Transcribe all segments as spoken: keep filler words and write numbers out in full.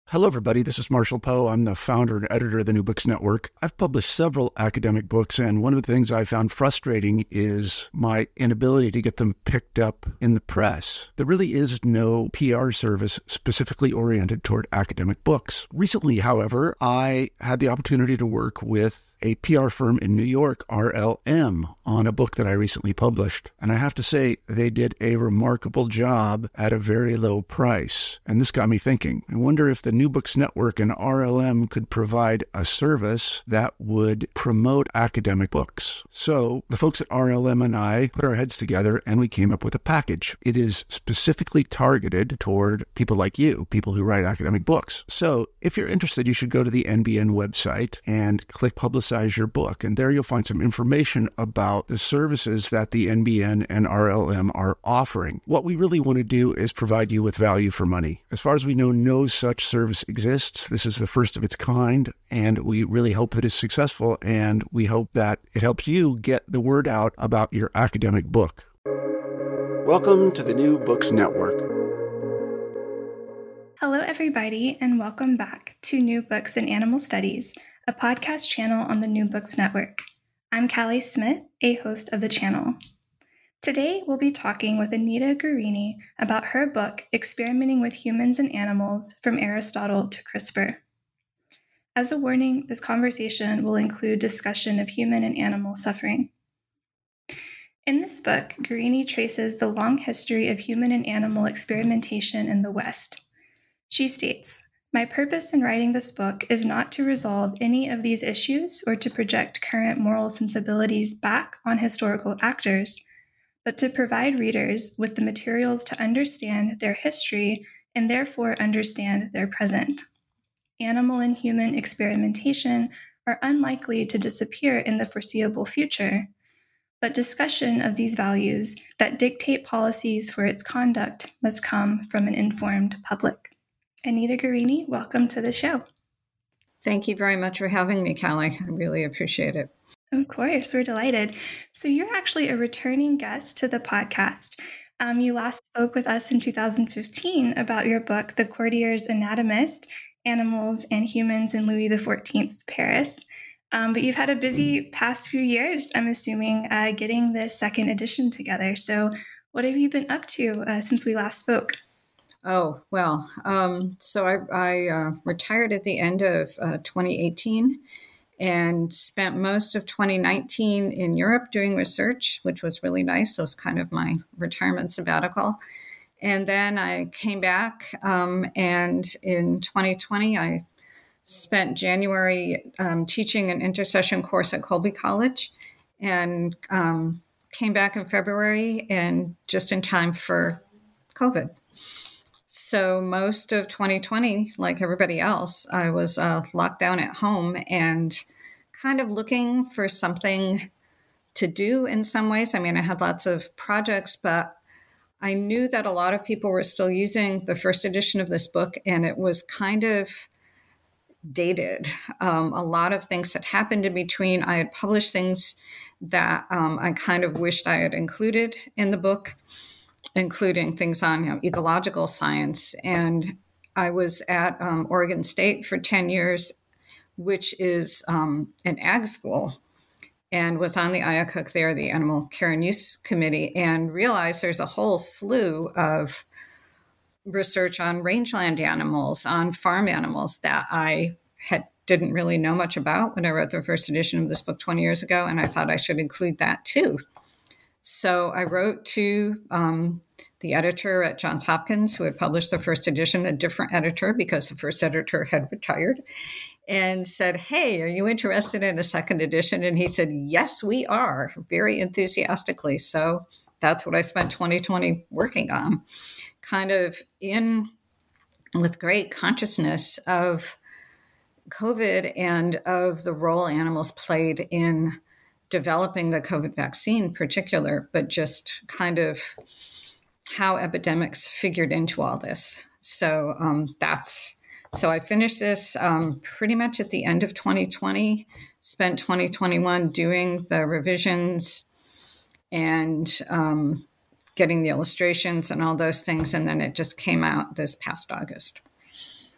Hello, everybody. This is Marshall Poe. I'm the founder and editor of the New Books Network. I've published several academic books, and one of the things I found frustrating is my inability to get them picked up in the press. There really is no P R service specifically oriented toward academic books. Recently, however, I had the opportunity to work with a P R firm in New York, R L M, on a book that I recently published. And I have to say, they did a remarkable job at a very low price. And this got me thinking. I wonder if the New Books Network and R L M could provide a service that would promote academic books. So the folks at R L M and I put our heads together and we came up with a package. It is specifically targeted toward people like you, people who write academic books. So if you're interested, you should go to the N B N website and click Publicize your book. And there you'll find some information about the services that the N B N and R L M are offering. What we really want to do is provide you with value for money. As far as we know, no such service exists. This is the first of its kind, and we really hope that it's successful, and we hope that it helps you get the word out about your academic book. Welcome to the New Books Network. Hello, everybody, and welcome back to New Books in Animal Studies, a podcast channel on the New Books Network. I'm Callie Smith, a host of the channel. Today, we'll be talking with Anita Guerini about her book, Experimenting with Humans and Animals, From Aristotle to CRISPR. As a warning, this conversation will include discussion of human and animal suffering. In this book, Guerini traces the long history of human and animal experimentation in the West. She states, "My purpose in writing this book is not to resolve any of these issues or to project current moral sensibilities back on historical actors, but to provide readers with the materials to understand their history and therefore understand their present. Animal and human experimentation are unlikely to disappear in the foreseeable future, but discussion of these values that dictate policies for its conduct must come from an informed public." Anita Guerini, welcome to the show. Thank you very much for having me, Callie. I really appreciate it. Of course, we're delighted. So you're actually a returning guest to the podcast. Um, you last spoke with us in two thousand fifteen about your book, The Courtier's Anatomist, Animals and Humans in Louis the fourteenth's Paris. Um, but you've had a busy past few years, I'm assuming, uh, getting this second edition together. So what have you been up to uh, since we last spoke? Oh, well, um, so I, I uh, retired at the end of uh, twenty eighteen and spent most of twenty nineteen in Europe doing research, which was really nice. So it was kind of my retirement sabbatical. And then I came back um, and in twenty twenty, I spent January um, teaching an intercession course at Colby College and um, came back in February and just in time for COVID. So most of twenty twenty, like everybody else, I was uh, locked down at home and kind of looking for something to do in some ways. I mean, I had lots of projects, but I knew that a lot of people were still using the first edition of this book, and it was kind of dated. Um, a lot of things had happened in between. I had published things that um, I kind of wished I had included in the book, including things on you know, ecological science. And I was at um, Oregon State for ten years, which is um, an ag school, and was on the I A C U C there, the Animal Care and Use Committee, and realized there's a whole slew of research on rangeland animals, on farm animals that I had didn't really know much about when I wrote the first edition of this book twenty years ago, and I thought I should include that too. So I wrote to um, the editor at Johns Hopkins, who had published the first edition, a different editor because the first editor had retired, and said, "Hey, are you interested in a second edition?" And he said, "Yes, we are," very enthusiastically. So that's what I spent twenty twenty working on, kind of in with great consciousness of COVID and of the role animals played in developing the COVID vaccine in particular, but just kind of how epidemics figured into all this. So um, that's, so I finished this um, pretty much at the end of twenty twenty, spent twenty twenty-one doing the revisions and um, getting the illustrations and all those things. And then it just came out this past August.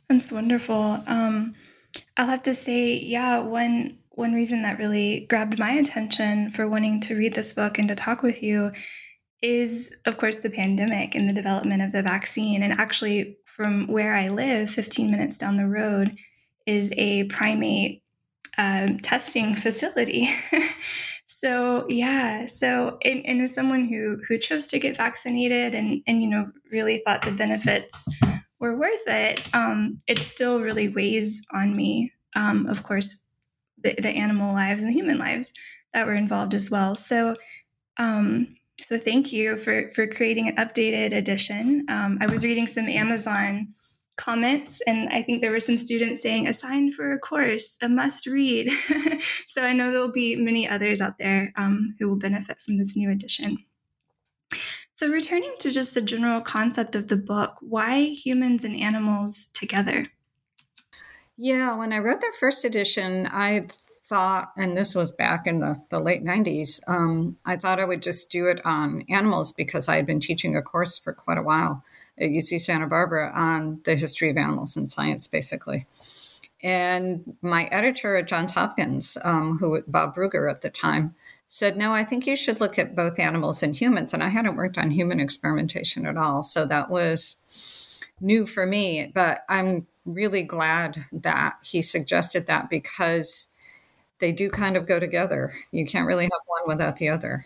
That's wonderful. Um, I'll have to say, yeah, one one reason that really grabbed my attention for wanting to read this book and to talk with you is, of course, the pandemic and the development of the vaccine. And actually, from where I live, fifteen minutes down the road, is a primate um, testing facility. So yeah, so and, and as someone who who chose to get vaccinated and and you know really thought the benefits were worth it, um, it still really weighs on me. Um, of course, the, the animal lives and the human lives that were involved as well. So um, so thank you for for creating an updated edition. Um, I was reading some Amazon comments, and I think there were some students saying assigned for a course, a must read. So I know there'll be many others out there um, who will benefit from this new edition. So returning to just the general concept of the book, why humans and animals together? Yeah, when I wrote the first edition, I thought, and this was back in the, the late nineties, um, I thought I would just do it on animals because I had been teaching a course for quite a while at U C Santa Barbara on the history of animals and science, basically. And my editor at Johns Hopkins, um, who Bob Brugger at the time, said, no, I think you should look at both animals and humans. And I hadn't worked on human experimentation at all. So that was new for me. But I'm really glad that he suggested that because they do kind of go together. You can't really have one without the other.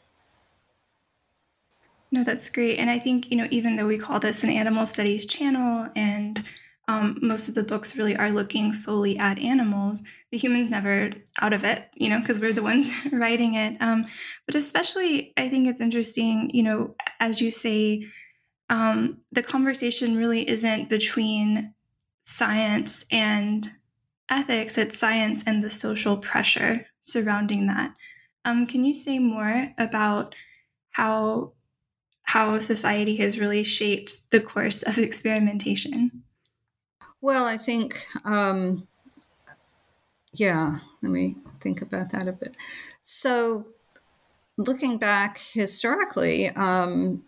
No, that's great. And I think, you know, even though we call this an animal studies channel and um, most of the books really are looking solely at animals, the humans never out of it, you know, because we're the ones writing it. Um, but especially, I think it's interesting, you know, as you say, um, the conversation really isn't between science and ethics, it's science and the social pressure surrounding that. Um, can you say more about how how society has really shaped the course of experimentation? Well, I think, um, yeah, let me think about that a bit. So looking back historically, um,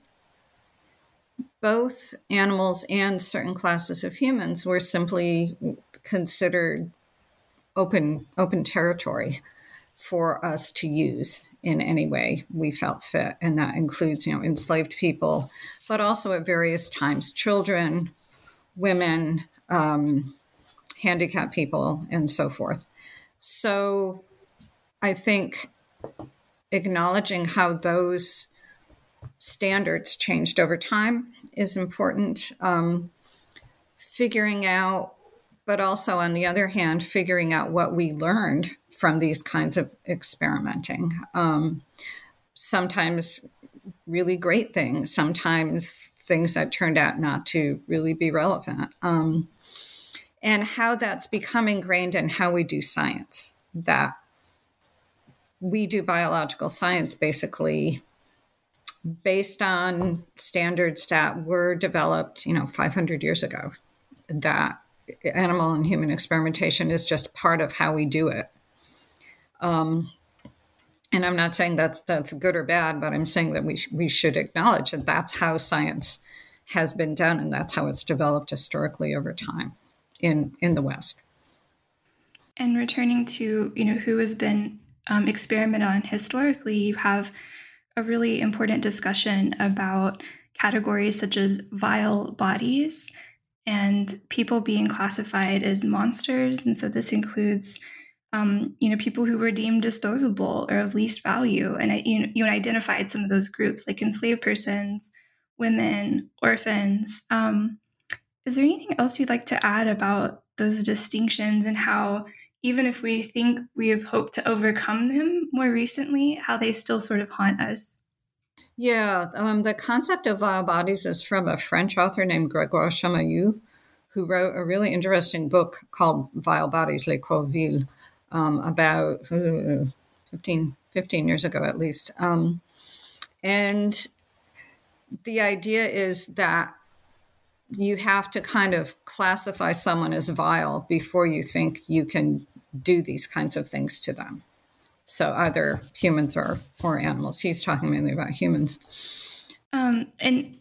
both animals and certain classes of humans were simply considered open open territory for us to use in any way we felt fit. And that includes, you know, enslaved people, but also at various times, children, women, um, handicapped people, and so forth. So I think acknowledging how those standards changed over time is important. Um, figuring out, but also on the other hand, figuring out what we learned from these kinds of experimenting. Um, sometimes really great things, sometimes things that turned out not to really be relevant. Um, and how that's become ingrained in how we do science, that we do biological science basically based on standards that were developed, you know, five hundred years ago, that animal and human experimentation is just part of how we do it. Um, and I'm not saying that's that's good or bad, but I'm saying that we sh- we should acknowledge that that's how science has been done, and that's how it's developed historically over time in in the West. And returning to, you know, who has been um, experimented on historically, you have a really important discussion about categories such as vile bodies and people being classified as monsters. And so this includes, um, you know, people who were deemed disposable or of least value. And it, you, you identified some of those groups, like enslaved persons, women, orphans. Um, is there anything else you'd like to add about those distinctions and how, even if we think we have hoped to overcome them more recently, how they still sort of haunt us? Yeah, um, the concept of vile bodies is from a French author named Grégoire Chamaillou, who wrote a really interesting book called Vile Bodies, Les Corps Vils, um, about uh, fifteen, fifteen years ago at least. Um, and the idea is that you have to kind of classify someone as vile before you think you can do these kinds of things to them. So either humans or, or animals. He's talking mainly about humans. Um, and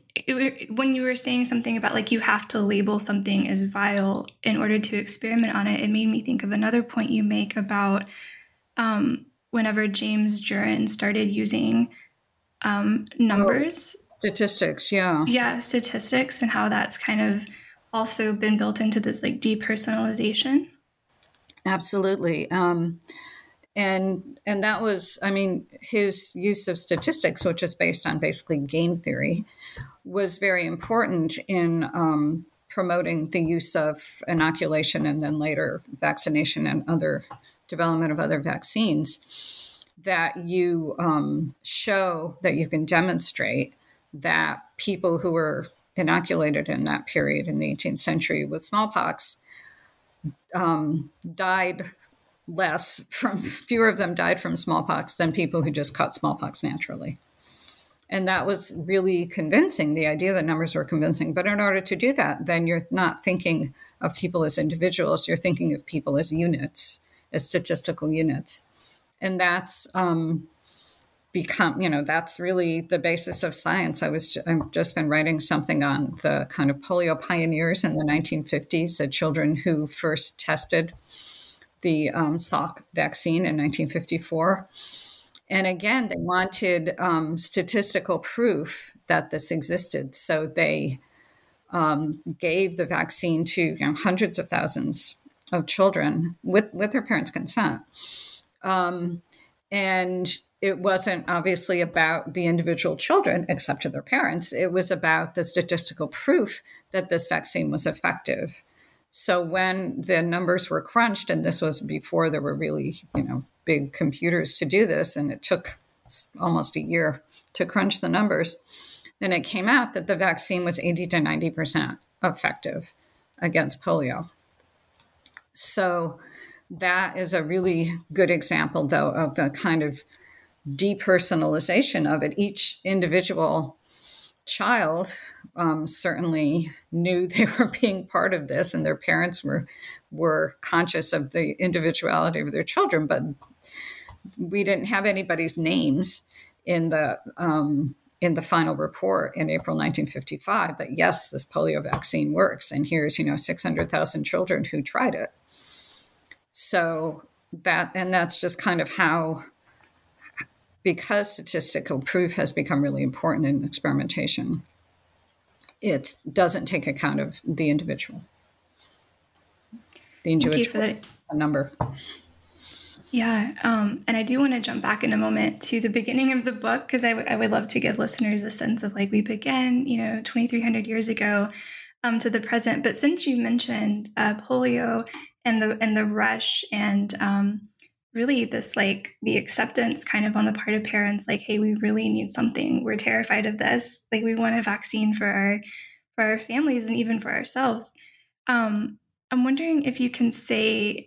it, when you were saying something about like you have to label something as vile in order to experiment on it, it made me think of another point you make about um, whenever James Jurin started using um, numbers. Oh, statistics, yeah. Yeah, statistics, and how that's kind of also been built into this like depersonalization. Absolutely. Um, and and that was, I mean, his use of statistics, which is based on basically game theory, was very important in um, promoting the use of inoculation and then later vaccination and other development of other vaccines, that you um, show that you can demonstrate that people who were inoculated in that period in the eighteenth century with smallpox um, died less from, fewer of them died from smallpox than people who just caught smallpox naturally. And that was really convincing. The idea that numbers were convincing. But in order to do that, then you're not thinking of people as individuals. You're thinking of people as units, as statistical units. And that's um, become, you know, that's really the basis of science. I was, I've just been writing something on the kind of polio pioneers in the nineteen fifties, the children who first tested the um, Salk vaccine in nineteen fifty-four. And again, they wanted um, statistical proof that this existed. So they um, gave the vaccine to you know, hundreds of thousands of children with, with their parents' consent. Um, and it wasn't obviously about the individual children, except to their parents. It was about the statistical proof that this vaccine was effective. So when the numbers were crunched, and this was before there were really, you know, big computers to do this, and it took almost a year to crunch the numbers, then it came out that the vaccine was eighty to ninety percent effective against polio. So that is a really good example, though, of the kind of depersonalization of it. Each individual child um, certainly knew they were being part of this, and their parents were were conscious of the individuality of their children, but we didn't have anybody's names in the um, in the final report in April nineteen fifty-five that yes, this polio vaccine works, and here's you know six hundred thousand children who tried it. So that and that's just kind of how, because statistical proof has become really important in experimentation, it doesn't take account of the individual. The individual Thank you for that. A number. Yeah, um, and I do want to jump back in a moment to the beginning of the book, because I, w- I would love to give listeners a sense of like we began, you know, twenty-three hundred years ago um, to the present. But since you mentioned uh, polio and the and the rush and um, really this like the acceptance kind of on the part of parents, like, hey, we really need something. We're terrified of this. Like we want a vaccine for our for our families and even for ourselves. Um, I'm wondering if you can say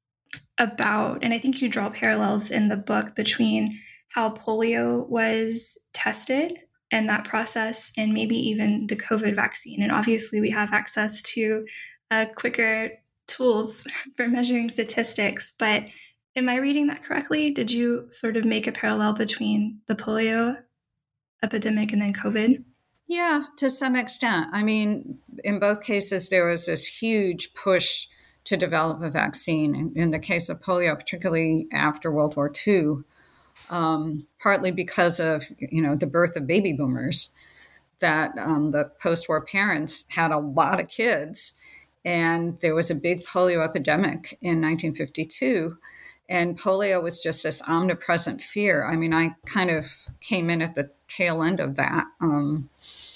about, and I think you draw parallels in the book between how polio was tested and that process, and maybe even the COVID vaccine. And obviously we have access to uh, quicker tools for measuring statistics, but am I reading that correctly? Did you sort of make a parallel between the polio epidemic and then COVID? Yeah, to some extent. I mean, in both cases, there was this huge push to develop a vaccine. In, in the case of polio, particularly after World War Two, um, partly because of, you know, the birth of baby boomers, that um, the post-war parents had a lot of kids, and there was a big polio epidemic in nineteen fifty-two, and polio was just this omnipresent fear. I mean, I kind of came in at the tail end of that. Um,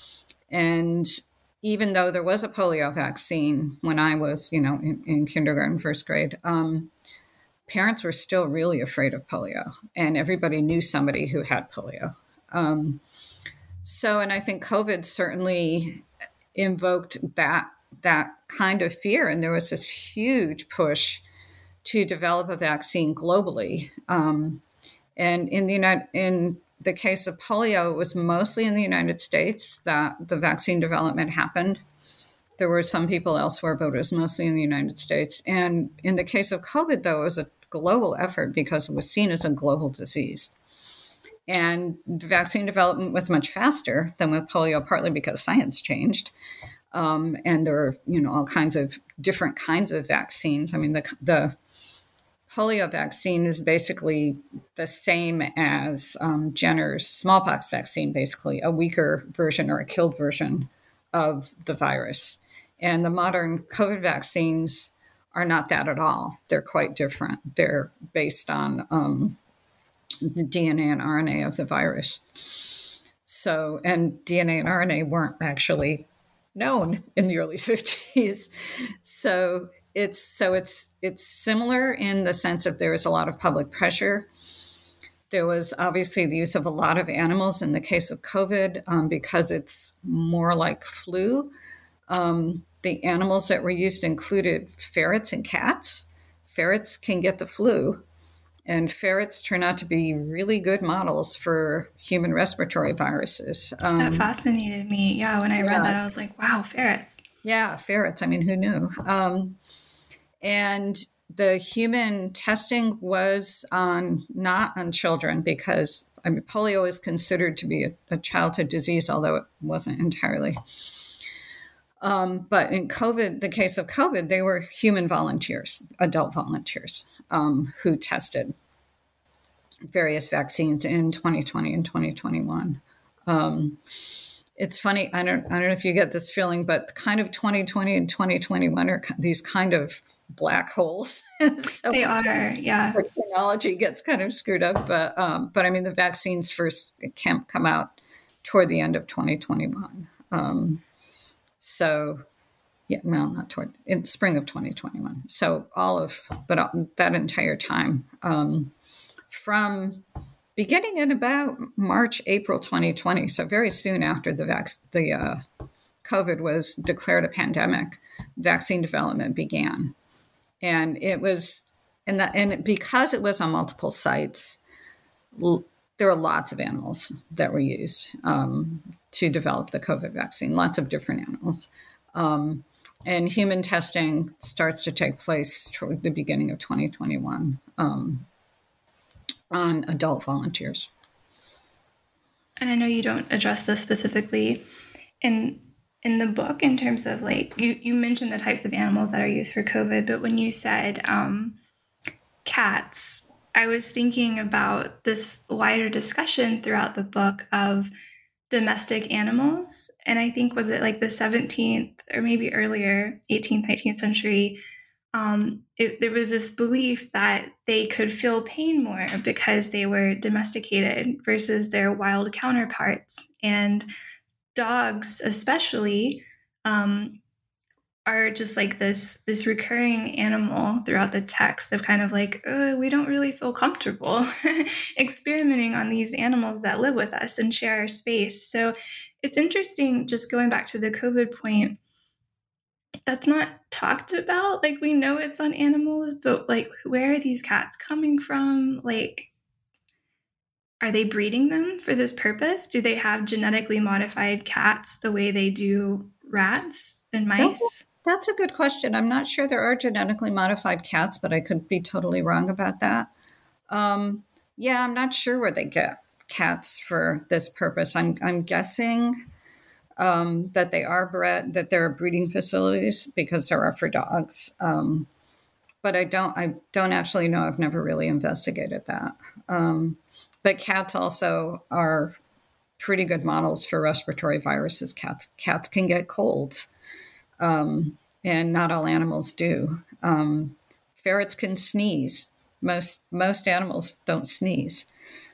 and even though there was a polio vaccine when I was, you know, in, in kindergarten, first grade, um, parents were still really afraid of polio, and everybody knew somebody who had polio. Um, so, and I think COVID certainly invoked that that kind of fear, and there was this huge push to develop a vaccine globally. Um, and in the United, in the case of polio, it was mostly in the United States that the vaccine development happened. There were some people elsewhere, but it was mostly in the United States. And in the case of COVID, though, it was a global effort because it was seen as a global disease. And vaccine development was much faster than with polio, partly because science changed. Um, and there are, you know, all kinds of different kinds of vaccines. I mean, the, the polio vaccine is basically the same as um, Jenner's smallpox vaccine, basically a weaker version or a killed version of the virus. And the modern COVID vaccines are not that at all. They're quite different. They're based on um, the D N A and R N A of the virus. So, and D N A and R N A weren't actually known in the early fifties. So it's so it's it's similar in the sense that there is a lot of public pressure. There was obviously the use of a lot of animals in the case of COVID um, because it's more like flu. Um, the animals that were used included ferrets and cats. Ferrets can get the flu, and ferrets turn out to be really good models for human respiratory viruses. Um, that fascinated me. Yeah, when I yeah. read that, I was like, wow, ferrets. Yeah, ferrets. I mean, who knew? Um, and the human testing was on not on children because I mean, polio is considered to be a, a childhood disease, although it wasn't entirely. Um, but in COVID, the case of COVID, they were human volunteers, adult volunteers, um, who tested various vaccines in twenty twenty and twenty twenty-one. Um, it's funny. I don't, I don't know if you get this feeling, but kind of twenty twenty and twenty twenty-one are these kind of black holes. So they are, yeah. The technology gets kind of screwed up, but um, but I mean, the vaccines first can't come out toward the end of twenty twenty-one. Um, so, yeah, well, not toward in spring of twenty twenty-one. So all of, but that entire time, um, from beginning in about March, April twenty twenty, so very soon after the vac- the uh, COVID was declared a pandemic, vaccine development began. And it was, and, that, and because it was on multiple sites, l- there were lots of animals that were used um, to develop the COVID vaccine, lots of different animals. Um, and human testing starts to take place toward the beginning of twenty twenty-one um, on adult volunteers. And I know you don't address this specifically in in the book in terms of like, you, you mentioned the types of animals that are used for COVID, but when you said um, cats, I was thinking about this wider discussion throughout the book of domestic animals. And I think, was it like the seventeenth or maybe earlier, eighteenth, nineteenth century, um, it, there was this belief that they could feel pain more because they were domesticated versus their wild counterparts. And dogs especially um, are just like this this recurring animal throughout the text of kind of like, uh, we don't really feel comfortable experimenting on these animals that live with us and share our space. So it's interesting, just going back to the COVID point, that's not talked about. Like, we know it's on animals, but like, where are these cats coming from? Like, are they breeding them for this purpose? Do they have genetically modified cats the way they do rats and mice? That's, that's a good question. I'm not sure there are genetically modified cats, but I could be totally wrong about that. Um, yeah, I'm not sure where they get cats for this purpose. I'm I'm guessing um, that they are bred, that there are breeding facilities because there are for dogs. Um, but I don't I don't actually know. I've never really investigated that. Um, But cats also are pretty good models for respiratory viruses. Cats cats can get colds, um, and not all animals do. Um, ferrets can sneeze. Most most animals don't sneeze.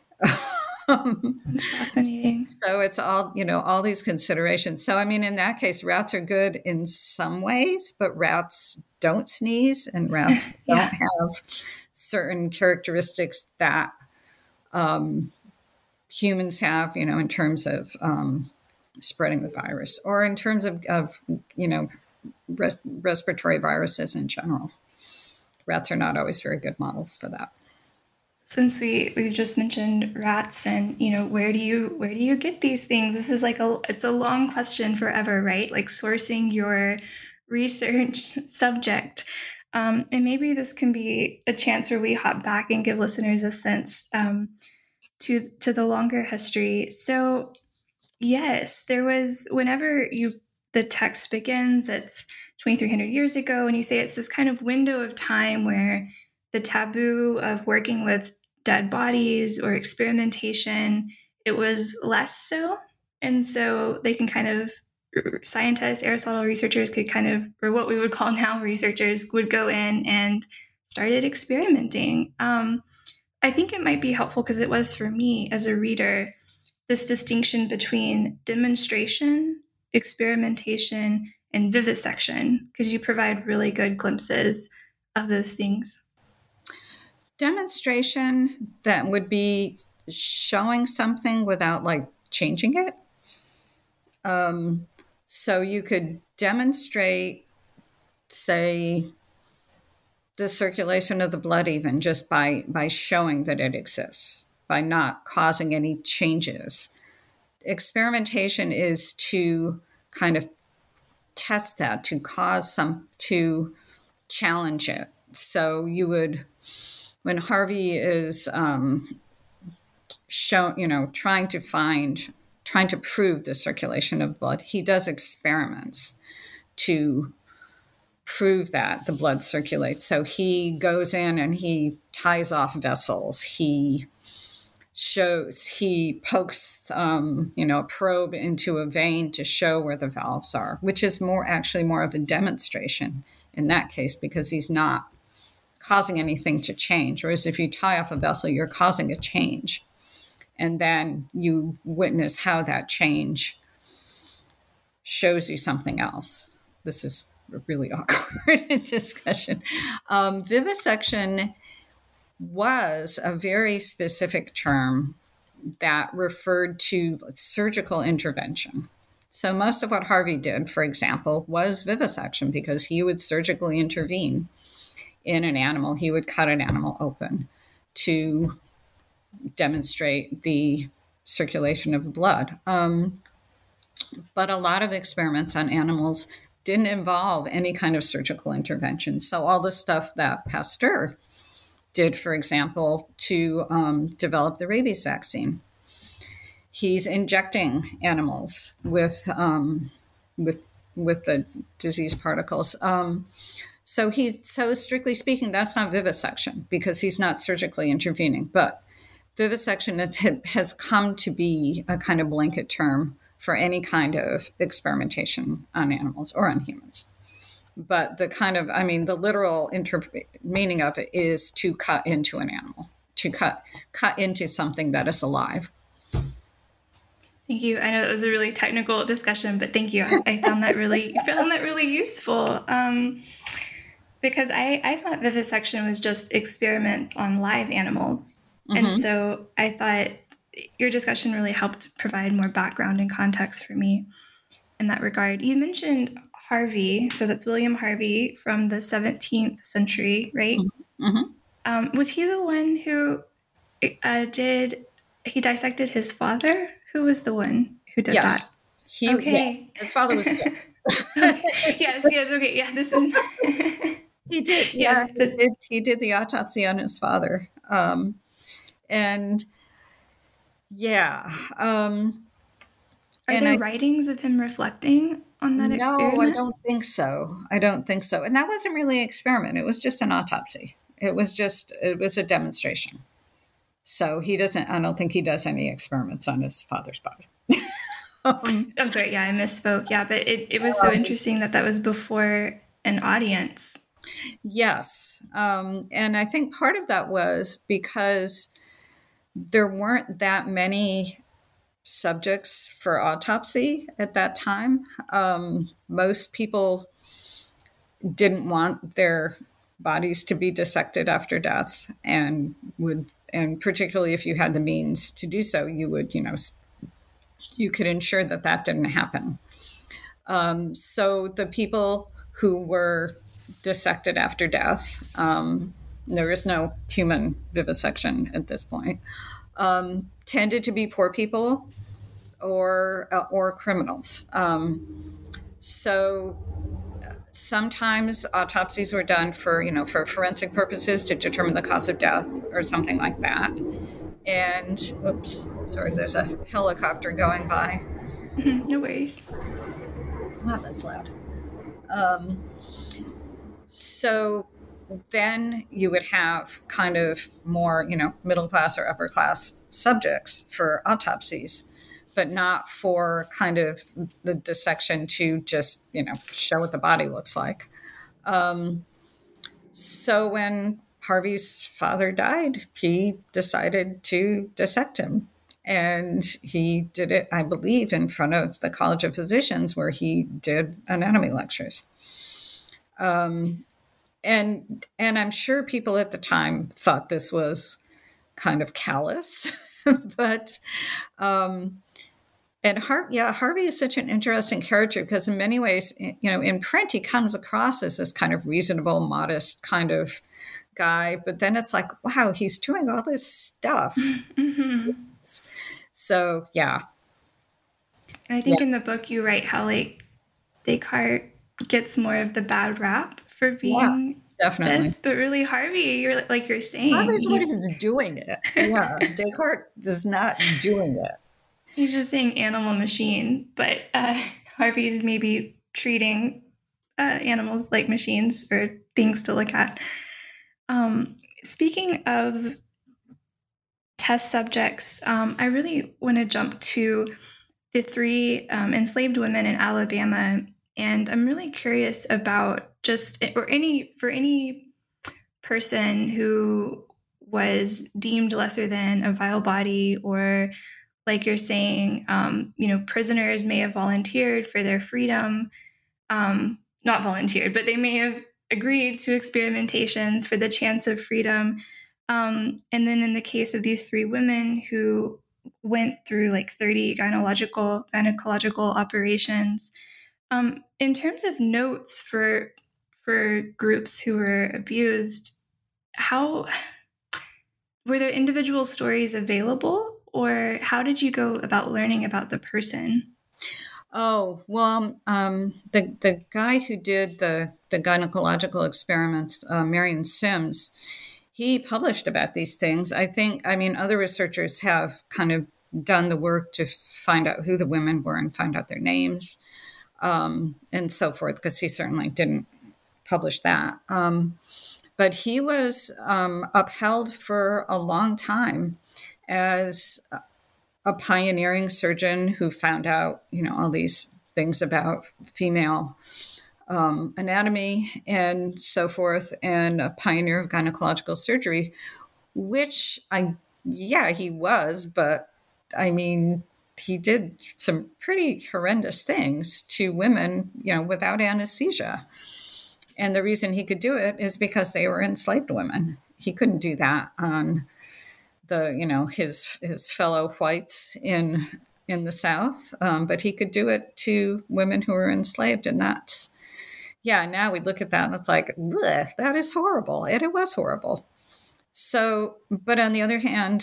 That's fascinating. So it's all, you know, all these considerations. So, I mean, in that case, rats are good in some ways, but rats don't sneeze, and rats Yeah. don't have certain characteristics that Um, humans have, you know, in terms of um, spreading the virus, or in terms of, of you know, res- respiratory viruses in general. Rats are not always very good models for that. Since we we've just mentioned rats, and you know, where do you where do you get these things? This is like a it's a long question forever, right? Like sourcing your research subject. Um, and maybe this can be a chance where we hop back and give listeners a sense. Um, to to the longer history. So yes, there was, whenever you the text begins, it's twenty-three hundred years ago, and you say it's this kind of window of time where the taboo of working with dead bodies or experimentation, it was less so. And so they can kind of, scientists, Aristotle researchers could kind of, or what we would call now researchers, would go in and started experimenting. Um, I think it might be helpful, because it was for me as a reader, this distinction between demonstration, experimentation, and vivisection, because you provide really good glimpses of those things. Demonstration, that would be showing something without like changing it. Um, so you could demonstrate, say, the circulation of the blood even just by, by showing that it exists, by not causing any changes. Experimentation is to kind of test that, to cause some, to challenge it. So you would, when Harvey is um, show, you know, trying to find, trying to prove the circulation of blood, he does experiments to prove that the blood circulates. So he goes in and he ties off vessels. He shows, he pokes, um, you know, a probe into a vein to show where the valves are, which is more actually more of a demonstration in that case, because he's not causing anything to change. Whereas if you tie off a vessel, you're causing a change. And then you witness how that change shows you something else. This is a really awkward discussion. Um, vivisection was a very specific term that referred to surgical intervention. So most of what Harvey did, for example, was vivisection, because he would surgically intervene in an animal. He would cut an animal open to demonstrate the circulation of blood. Um, but a lot of experiments on animals didn't involve any kind of surgical intervention. So all the stuff that Pasteur did, for example, to um, develop the rabies vaccine, he's injecting animals with um, with with the disease particles. Um, so he's so strictly speaking, that's not vivisection, because he's not surgically intervening. But vivisection has, has come to be a kind of blanket term for any kind of experimentation on animals or on humans. But the kind of, I mean, the literal inter- meaning of it is to cut into an animal, to cut cut into something that is alive. Thank you. I know that was a really technical discussion, but thank you. I, I found that really found that really useful, um, because I, I thought vivisection was just experiments on live animals. Mm-hmm. And so I thought your discussion really helped provide more background and context for me in that regard. You mentioned Harvey, so that's William Harvey from the seventeenth century, right? Mm-hmm. Um, was he the one who uh, did, he dissected his father? Who was the one who did yes. that? He, okay. Yes. His father was dead. yes, yes, okay, yeah, this is... he did, yeah, yes, the... he did, he did the autopsy on his father. Um, and yeah. Um, Are and there I, writings of him reflecting on that no, experiment? No, I don't think so. I don't think so. And that wasn't really an experiment. It was just an autopsy. It was just, it was a demonstration. So he doesn't, I don't think he does any experiments on his father's body. um, I'm sorry. Yeah, I misspoke. Yeah, but it, it was so interesting that that was before an audience. Yes. Um, and I think part of that was because there weren't that many subjects for autopsy at that time. Um, most people didn't want their bodies to be dissected after death, and would, and particularly if you had the means to do so, you would, you know, you could ensure that that didn't happen. Um, so the people who were dissected after death, um, there is no human vivisection at this point, um, tended to be poor people or uh, or criminals. Um, so sometimes autopsies were done for, you know, for forensic purposes to determine the cause of death or something like that. And, oops, sorry, there's a helicopter going by. No worries. Wow, that's loud. Um, so then you would have kind of more, you know, middle class or upper class subjects for autopsies, but not for kind of the dissection to just, you know, show what the body looks like. Um, so when Harvey's father died, he decided to dissect him. And he did it, I believe, in front of the College of Physicians, where he did anatomy lectures. Um, and and I'm sure people at the time thought this was kind of callous, but um, and Har- yeah, Harvey is such an interesting character because in many ways, you know, in print he comes across as this kind of reasonable, modest kind of guy, but then it's like, wow, he's doing all this stuff. Mm-hmm. So yeah. And I think yeah. in the book you write how like Descartes gets more of the bad rap for being yeah, definitely. this, but really Harvey, you're like you're saying, Harvey's what he's doing it. Yeah, Descartes is not doing it. He's just saying animal machine, but uh, Harvey's maybe treating uh, animals like machines or things to look at. Um, speaking of test subjects, um, I really want to jump to the three um, enslaved women in Alabama, and I'm really curious about just or any for any person who was deemed lesser than a vile body, or like you're saying, um, you know, prisoners may have volunteered for their freedom, um, not volunteered, but they may have agreed to experimentations for the chance of freedom. Um, and then in the case of these three women who went through like thirty gynecological gynecological operations, um, in terms of notes for for groups who were abused, how were there individual stories available, or how did you go about learning about the person? Oh, well, um, the the guy who did the the gynecological experiments, uh, Marion Sims, he published about these things. I think, I mean, other researchers have kind of done the work to find out who the women were and find out their names, um, and so forth, because he certainly didn't publish that. Um, but he was um, upheld for a long time as a pioneering surgeon who found out, you know, all these things about female um, anatomy and so forth, and a pioneer of gynecological surgery, which I, yeah, he was, but I mean, he did some pretty horrendous things to women, you know, without anesthesia. And the reason he could do it is because they were enslaved women. He couldn't do that on the, you know, his his fellow whites in in the South, um, but he could do it to women who were enslaved, and that's, yeah. Now we look at that and it's like, that is horrible, and it was horrible. So, but on the other hand,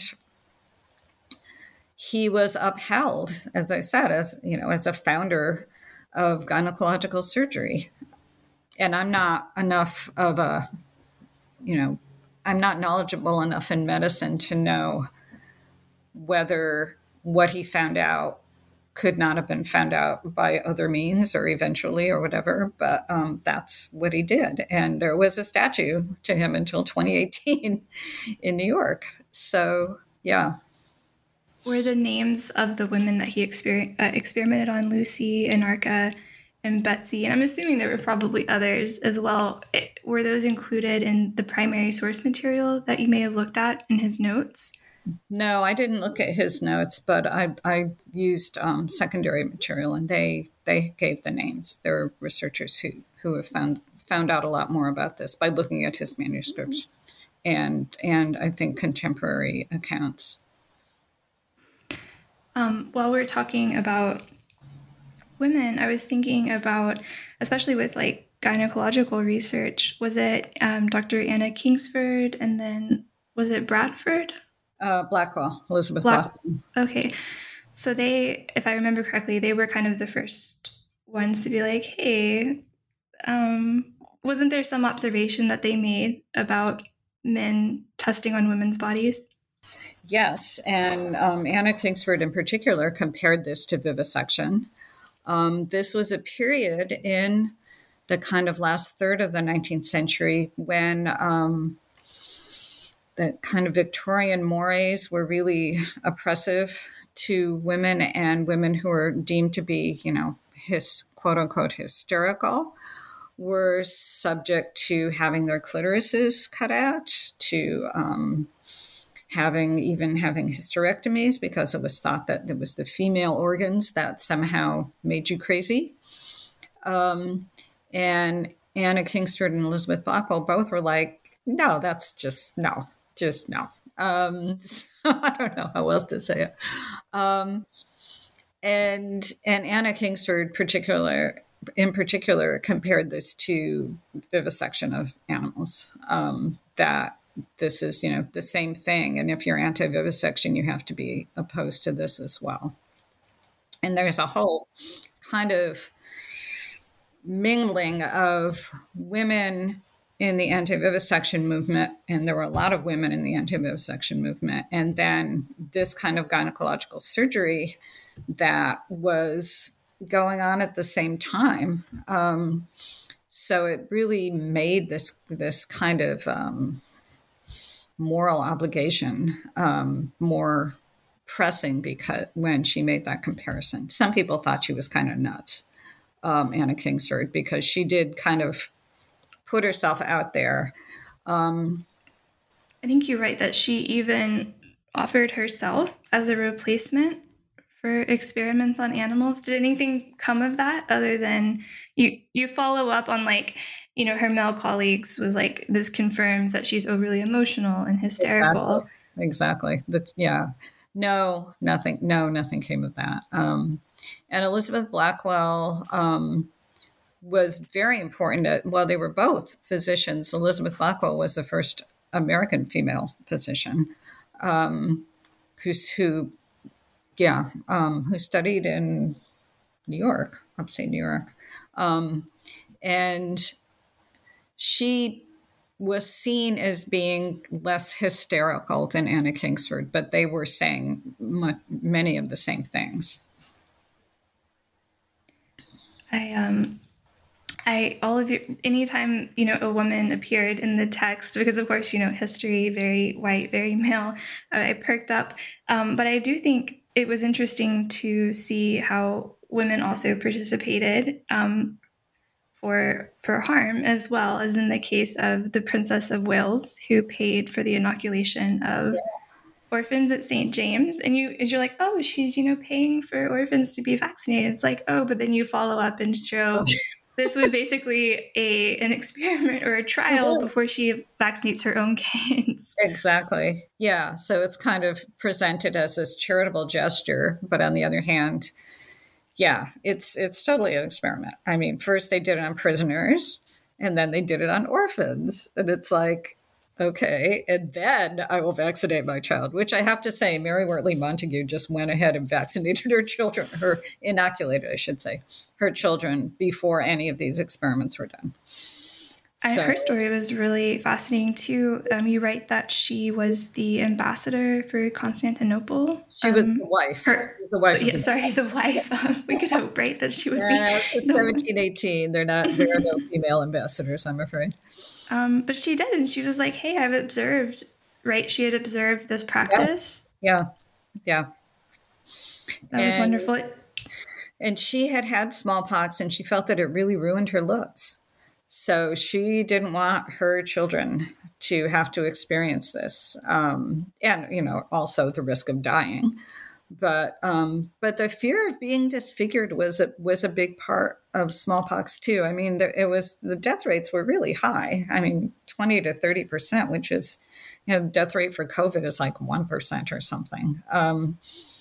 he was upheld, as I said, as you know, as a founder of gynecological surgery, and I'm not enough of a, you know. I'm not knowledgeable enough in medicine to know whether what he found out could not have been found out by other means or eventually or whatever, but um, that's what he did. And there was a statue to him until twenty eighteen in New York. So, yeah. Were the names of the women that he exper- uh, experimented on, Lucy, Anarcha, and Betsy, and I'm assuming there were probably others as well, it, were those included in the primary source material that you may have looked at in his notes? No, I didn't look at his notes, but I, I used um, secondary material, and they they gave the names. There are researchers who, who have found found out a lot more about this by looking at his manuscripts and and I think contemporary accounts. Um, while we're talking about women, I was thinking about, especially with like gynecological research, was it um, Doctor Anna Kingsford, and then was it Bradford? Uh, Blackwell, Elizabeth Black- Blackwell. Okay. So they, if I remember correctly, they were kind of the first ones to be like, hey, um, wasn't there some observation that they made about men testing on women's bodies? Yes, and um, Anna Kingsford in particular compared this to vivisection. Um, this was a period in the kind of last third of the nineteenth century when um, the kind of Victorian mores were really oppressive to women, and women who were deemed to be, you know, his quote unquote hysterical were subject to having their clitorises cut out, to um, having even having hysterectomies, because it was thought that it was the female organs that somehow made you crazy. Um, and Anna Kingsford and Elizabeth Blackwell both were like, no, that's just no, just no. Um, so I don't know how else to say it. Um, and and Anna Kingsford particular in particular compared this to vivisection of animals. Um, that this is, you know, the same thing, and if you're anti-vivisection, you have to be opposed to this as well. And there's a whole kind of mingling of women in the anti-vivisection movement, and there were a lot of women in the anti-vivisection movement, and then this kind of gynecological surgery that was going on at the same time. Um, so it really made this this kind of um, moral obligation um, more pressing, because when she made that comparison, some people thought she was kind of nuts, um, Anna Kingsford, because she did kind of put herself out there. Um, I think you're right that she even offered herself as a replacement for experiments on animals. Did anything come of that other than you, you follow up on, like, you know, her male colleagues was like, this confirms that she's overly emotional and hysterical. Exactly. exactly. The, yeah. No, nothing. No, nothing came of that. Um, and Elizabeth Blackwell, um, was very important. At, well, they were both physicians. Elizabeth Blackwell was the first American female physician um, who's, who, yeah, um, who studied in New York, upstate New York. Um, and she was seen as being less hysterical than Anna Kingsford, but they were saying m- many of the same things. I, um, I, all of you, anytime, you know, a woman appeared in the text, because of course, you know, history, very white, very male, I perked up. Um, but I do think it was interesting to see how women also participated um, for, for harm, as well as in the case of the Princess of Wales, who paid for the inoculation of yeah. orphans at Saint James. And you, you're like, oh, she's, you know, paying for orphans to be vaccinated. It's like, oh, but then you follow up and show this was basically a an experiment or a trial before she vaccinates her own kids. Exactly. Yeah. So it's kind of presented as this charitable gesture, but on the other hand, yeah, it's it's totally an experiment. I mean, first they did it on prisoners, and then they did it on orphans, and it's like, okay, and then I will vaccinate my child, which I have to say, Mary Wortley Montagu just went ahead and vaccinated her children, her inoculated, I should say, her children before any of these experiments were done. And So, her story was really fascinating too. Um, you write that she was the ambassador for Constantinople. She was um, the wife. Her, the wife. Yeah, the sorry, the wife. Um, we could hope, right, that she would yeah, be. It's seventeen eighteen. They're not. There are no female ambassadors, I'm afraid. Um, but she did, and she was like, "Hey, I've observed." Right, she had observed this practice. Yeah, yeah. That and, was wonderful. And she had had smallpox, and she felt that it really ruined her looks. So she didn't want her children to have to experience this, um, and you know, also the risk of dying. But um, but the fear of being disfigured was a, was a big part of smallpox too. I mean, there, it was the death rates were really high. I mean, twenty to thirty percent, which is, you know, death rate for COVID is like one percent or something. Um,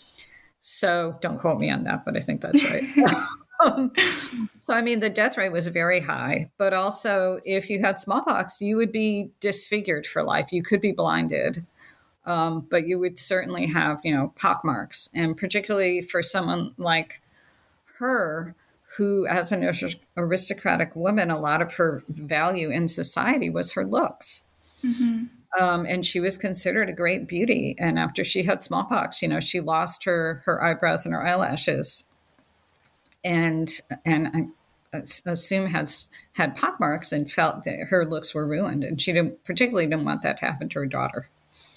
so don't quote me on that, but I think that's right. Um, so, I mean, the death rate was very high, but also if you had smallpox, you would be disfigured for life. You could be blinded, um, but you would certainly have, you know, pockmarks. And particularly for someone like her, who as an aristocratic woman, a lot of her value in society was her looks. Mm-hmm. Um, and she was considered a great beauty. And after she had smallpox, you know, she lost her her eyebrows and her eyelashes, and and I assume had had pockmarks and felt that her looks were ruined. And she didn't particularly didn't want that to happen to her daughter.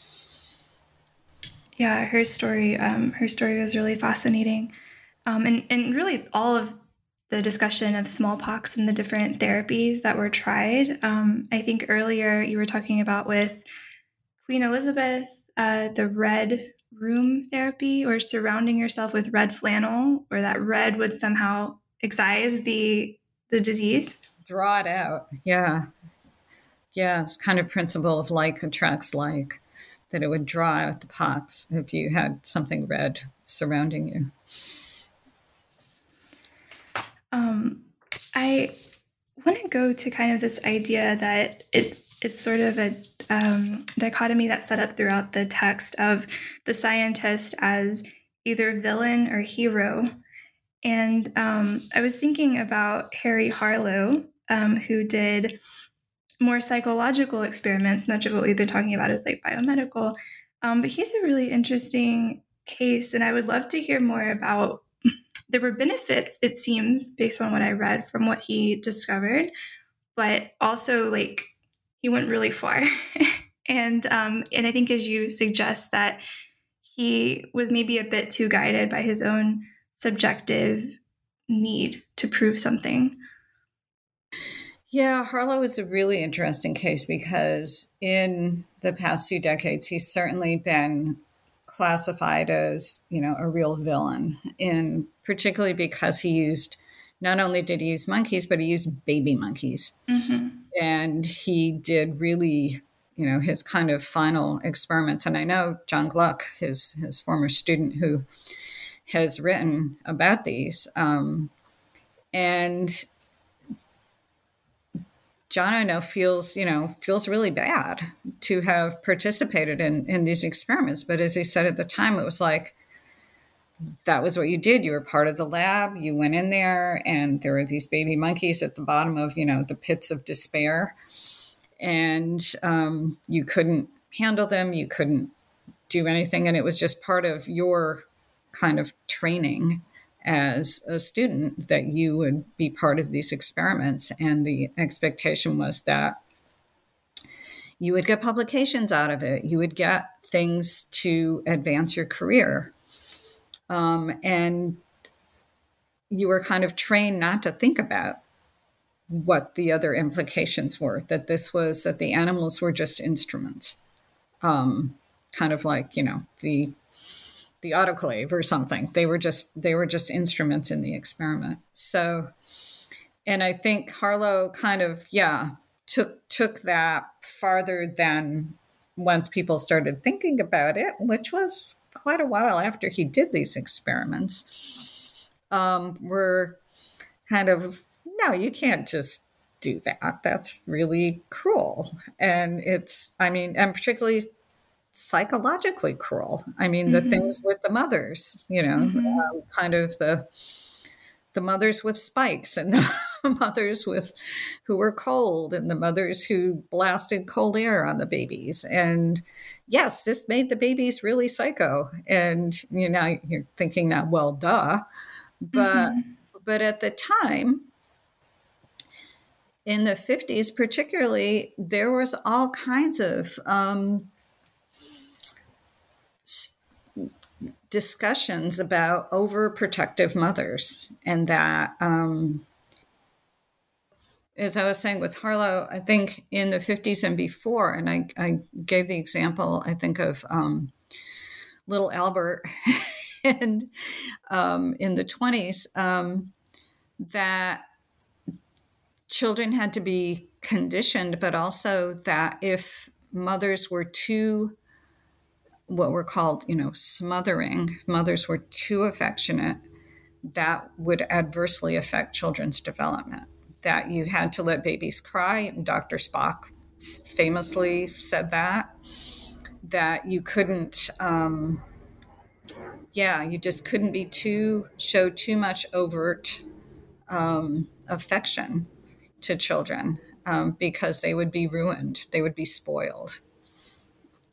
Yeah, her story, um, her story was really fascinating, um, and and really all of the discussion of smallpox and the different therapies that were tried. Um, I think earlier you were talking about with Queen Elizabeth, uh, the red room therapy, or surrounding yourself with red flannel, or that red would somehow excise the the disease. Draw it out. Yeah. Yeah, it's kind of principle of like attracts like, that it would draw out the pox if you had something red surrounding you. Um, I want to go to kind of this idea that it, it's sort of a um, dichotomy that's set up throughout the text of the scientist as either villain or hero. And um, I was thinking about Harry Harlow, um, who did more psychological experiments. Much of what we've been talking about is like biomedical. Um, but he's a really interesting case, and I would love to hear more about. There were benefits, it seems, based on what I read from what he discovered, but also like he went really far. and um, and I think as you suggest that he was maybe a bit too guided by his own subjective need to prove something. Yeah, Harlow is a really interesting case because in the past few decades, he's certainly been classified as, you know, a real villain, in particularly because he used, not only did he use monkeys, but he used baby monkeys. Mm-hmm. And he did really, you know, his kind of final experiments. And I know John Gluck, his, his former student who has written about these. Um, and John, I know, feels, you know, feels really bad to have participated in, in these experiments. But as he said at the time, it was like, that was what you did. You were part of the lab. You went in there and there were these baby monkeys at the bottom of, you know, the pits of despair. And um, you couldn't handle them. You couldn't do anything. And it was just part of your kind of training as a student that you would be part of these experiments. And the expectation was that you would get publications out of it. You would get things to advance your career. Um, and you were kind of trained not to think about what the other implications were, that this was, that the animals were just instruments, um, kind of like, you know, the the autoclave or something. They were just, they were just instruments in the experiment. So, and I think Harlow kind of, yeah, took, took that farther than once people started thinking about it, which was quite a while after he did these experiments, um, were kind of, no, you can't just do that. That's really cruel. And it's, I mean, and particularly psychologically cruel. I mean, the mm-hmm. things with the mothers, you know, mm-hmm. um, kind of the the mothers with spikes and the mothers with who were cold and the mothers who blasted cold air on the babies. And yes, this made the babies really psycho. And you know, you're thinking now, well, duh. But mm-hmm. but at the time, in the fifties particularly, there was all kinds of um, discussions about overprotective mothers, and that, um, as I was saying with Harlow, I think in the fifties and before, and I, I gave the example, I think of um, little Albert, and um, in the twenties, um, that children had to be conditioned, but also that if mothers were too, what were called, you know, smothering, if mothers were too affectionate, that would adversely affect children's development. That you had to let babies cry. And Doctor Spock famously said that, that you couldn't, um, yeah, you just couldn't be too, show too much overt um, affection to children um, because they would be ruined. They would be spoiled.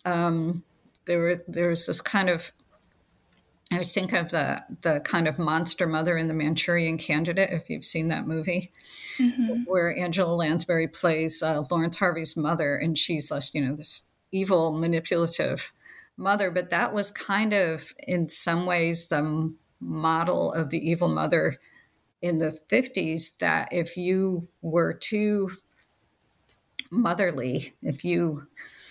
um, there were there was this kind of, I always think of the the kind of monster mother in The Manchurian Candidate, if you've seen that movie, mm-hmm. where Angela Lansbury plays uh, Lawrence Harvey's mother, and she's like, you know, this evil, manipulative mother. But that was kind of, in some ways, the model of the evil mother in the fifties, that if you were too motherly, if you,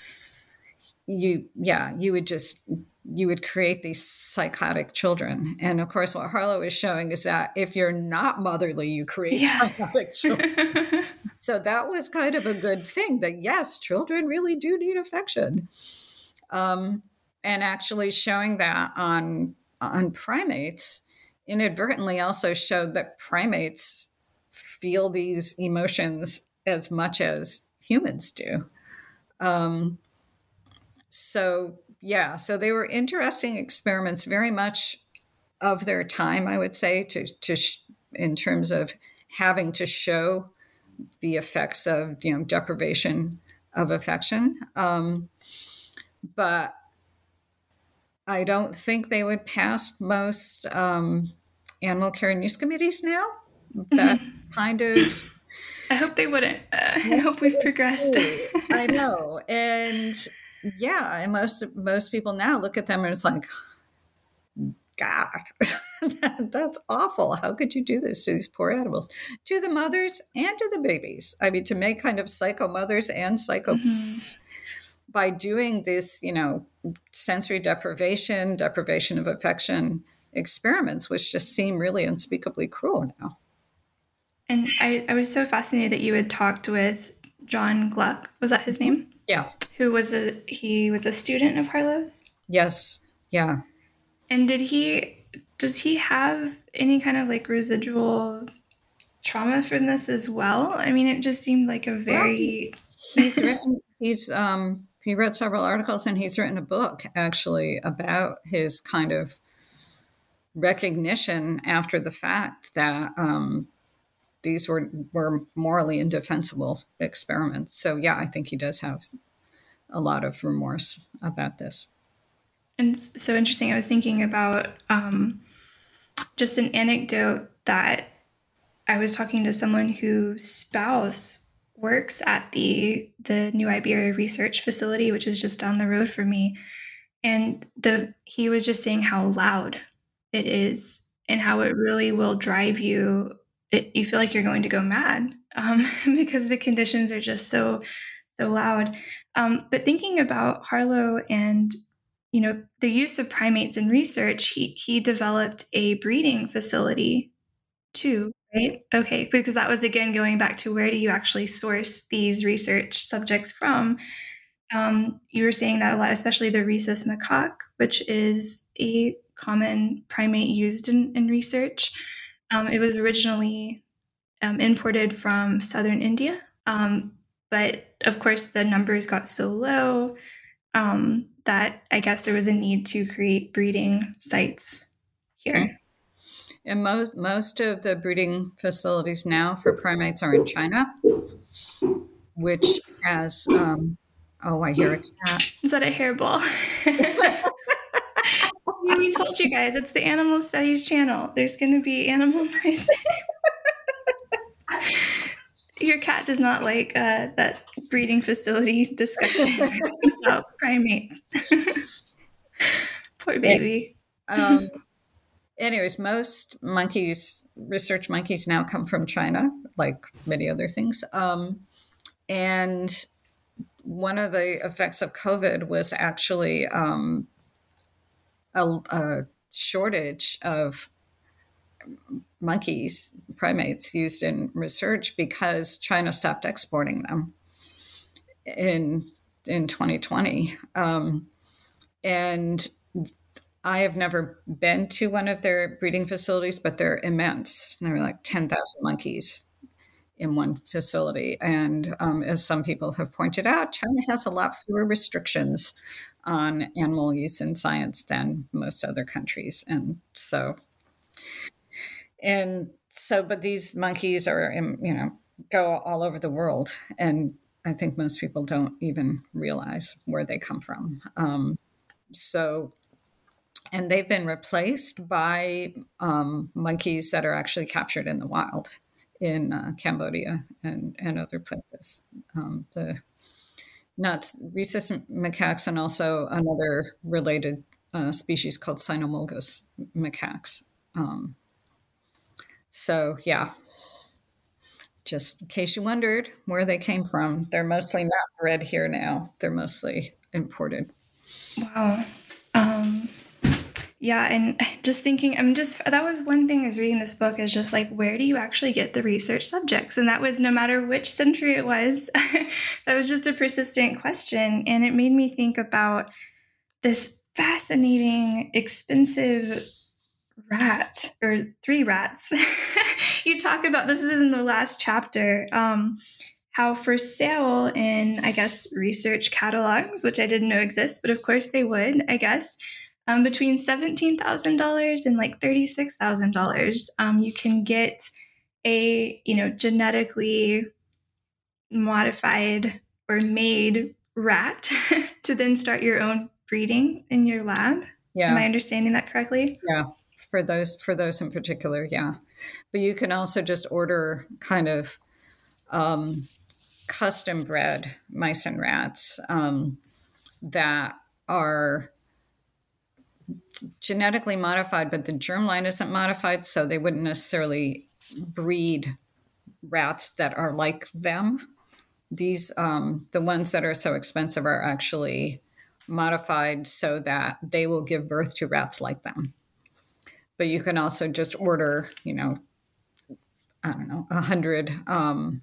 you, yeah, you would just, you would create these psychotic children. And of course, what Harlow is showing is that if you're not motherly, you create yeah. psychotic children. So that was kind of a good thing, that yes, children really do need affection. Um, and actually showing that on, on primates inadvertently also showed that primates feel these emotions as much as humans do. Um, so Yeah, so they were interesting experiments, very much of their time, I would say, to, to sh- in terms of having to show the effects of, you know, deprivation of affection. Um, but I don't think they would pass most um, animal care and use committees now. That mm-hmm. kind of... I hope they wouldn't. Uh, I hope we've progressed. I know. And... Yeah, and most most people now look at them and it's like, God, that, that's awful. How could you do this to these poor animals? To the mothers and to the babies. I mean, to make kind of psycho mothers and psycho mm-hmm. by doing this, you know, sensory deprivation, deprivation of affection experiments, which just seem really unspeakably cruel now. And I, I was so fascinated that you had talked with John Gluck. Was that his name? Yeah. Who was a he was a student of Harlow's? Yes. Yeah. And did he does he have any kind of like residual trauma from this as well? I mean, it just seemed like a very well, he's written he's um he wrote several articles, and he's written a book actually about his kind of recognition after the fact that um these were were morally indefensible experiments. So yeah, I think he does have a lot of remorse about this. And it's so interesting. I was thinking about um, just an anecdote that I was talking to someone whose spouse works at the the New Iberia Research Facility, which is just down the road from me. And the he was just saying how loud it is and how it really will drive you. It, you feel like you're going to go mad um, because the conditions are just so, so loud. Um, but thinking about Harlow and, you know, the use of primates in research, he, he developed a breeding facility too, right? Okay, because that was, again, going back to where do you actually source these research subjects from? Um, you were saying that a lot, especially the rhesus macaque, which is a common primate used in, in research. Um, it was originally um, imported from southern India, um, but of course the numbers got so low um, that I guess there was a need to create breeding sites here. Okay. And most most of the breeding facilities now for primates are in China, which has um, oh, I hear a cat. Is that a hairball? We told you guys, it's the Animal Studies channel. There's going to be animal pricing. Your cat does not like uh, that breeding facility discussion about primates. Poor baby. Um, anyways, most monkeys, research monkeys now come from China, like many other things. Um, and one of the effects of COVID was actually um, a, a shortage of monkeys, primates used in research because China stopped exporting them in in twenty twenty. Um, and I have never been to one of their breeding facilities, but they're immense. There are like ten thousand monkeys in one facility. And um, as some people have pointed out, China has a lot fewer restrictions on animal use in science than most other countries. And so, and so, but these monkeys are, you know, go all over the world. And I think most people don't even realize where they come from. Um, so, and they've been replaced by um, monkeys that are actually captured in the wild in uh, Cambodia and, and other places. Um, the not rhesus macaques and also another related uh, species called cynomolgus macaques. Um, so, yeah, just in case you wondered where they came from, they're mostly not bred here now. They're mostly imported. Wow. Um, yeah, and just thinking, I'm just, that was one thing is reading this book is just like, where do you actually get the research subjects? And that was no matter which century it was, that was just a persistent question. And it made me think about this fascinating, expensive rat, or three rats. You talk about, this is in the last chapter, um, how for sale in, I guess, research catalogs, which I didn't know exist, but of course they would, I guess, um, between seventeen thousand dollars and like thirty-six thousand dollars, um, you can get a, you know, genetically modified or made rat to then start your own breeding in your lab. Yeah. Am I understanding that correctly? Yeah. For those, for those in particular, yeah. But you can also just order kind of um, custom bred mice and rats um, that are genetically modified, but the germline isn't modified, so they wouldn't necessarily breed rats that are like them. These, um, the ones that are so expensive are actually modified so that they will give birth to rats like them. But you can also just order, you know, I don't know, a hundred um,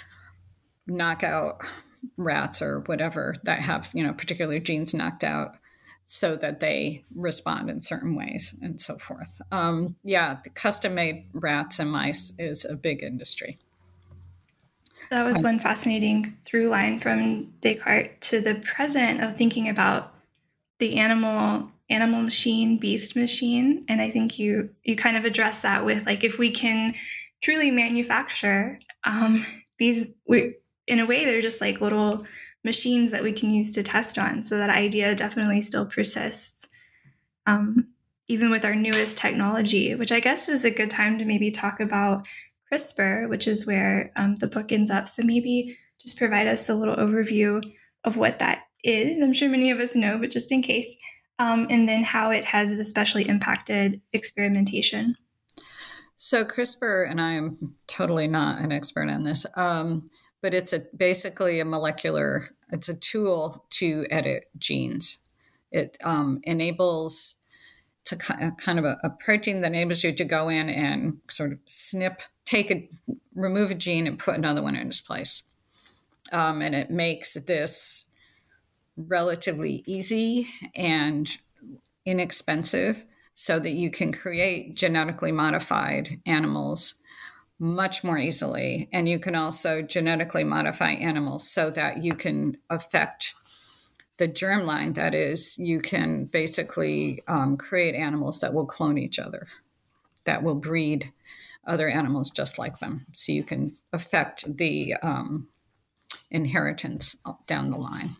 knockout rats or whatever that have, you know, particular genes knocked out so that they respond in certain ways and so forth. Um, yeah, the custom-made rats and mice is a big industry. That was one fascinating through line from Descartes to the present of thinking about the animal animal machine, beast machine. And I think you you kind of address that with like, if we can truly manufacture um, these, we, in a way, they're just like little machines that we can use to test on. So that idea definitely still persists, um, even with our newest technology, which I guess is a good time to maybe talk about CRISPR, which is where um, the book ends up. So maybe just provide us a little overview of what that is. I'm sure many of us know, but just in case, um, and then how it has especially impacted experimentation. So CRISPR, and I am totally not an expert on this, um, but it's a basically a molecular, it's a tool to edit genes. It um, enables to kind of a, a protein that enables you to go in and sort of snip, take a, remove a gene and put another one in its place. Um, and it makes this relatively easy and inexpensive so that you can create genetically modified animals much more easily. And you can also genetically modify animals so that you can affect the germline. That is, you can basically um, create animals that will clone each other, that will breed other animals just like them. So you can affect the um, inheritance down the line.